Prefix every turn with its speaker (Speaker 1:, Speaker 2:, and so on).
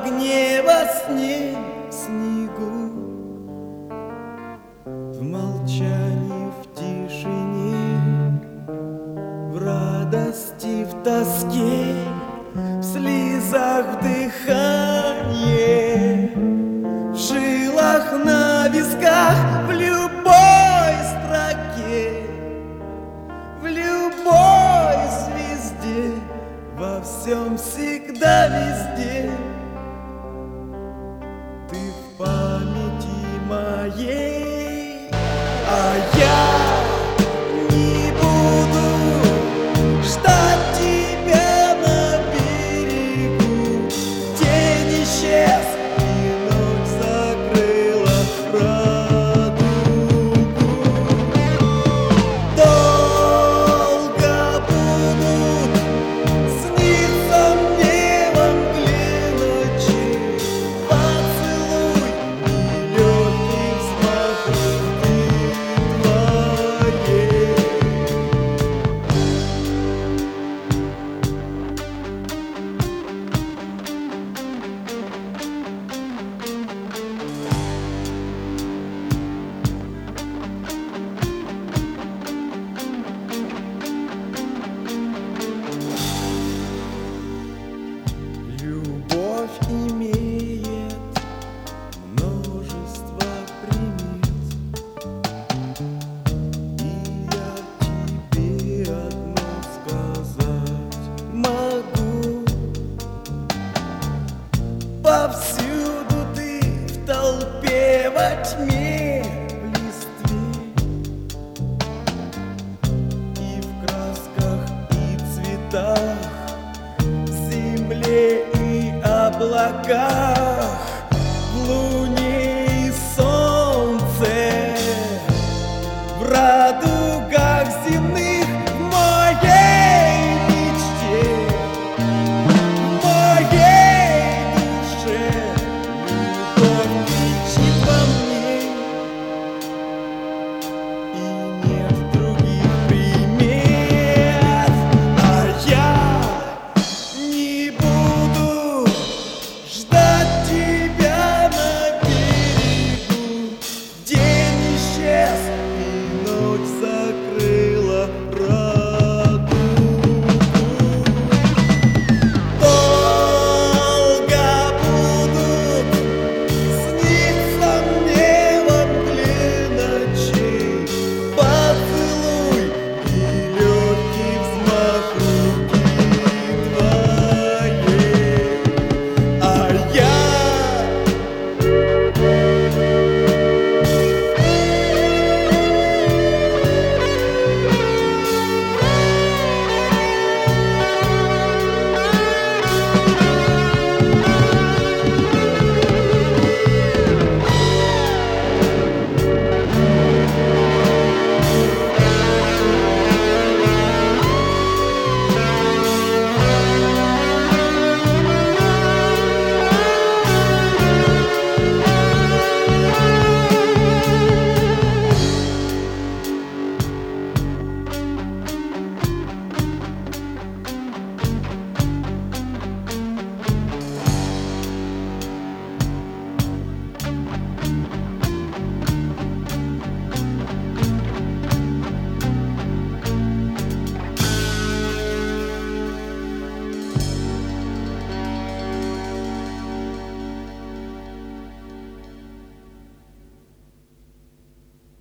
Speaker 1: огне, во сне, в снегу, в молчании, в тишине, в радости, в тоске, в слезах, в дыхании, в жилах, на висках, в любой строке, в любой звезде, во всем, всегда, везде. Ты в памяти моей, а я не буду ждать тебя на берегу. День исчез, и ночь закрыла радугу. Долго будут сниться мне во мгле ночи поцелуй и легкий взмах руки твоей. Любовь имеет множество примет, и я тебе одно сказать могу. Повсюду ты в толпе, во тьме, в листве, и в красках, и цветах, в земле и облаках, в луне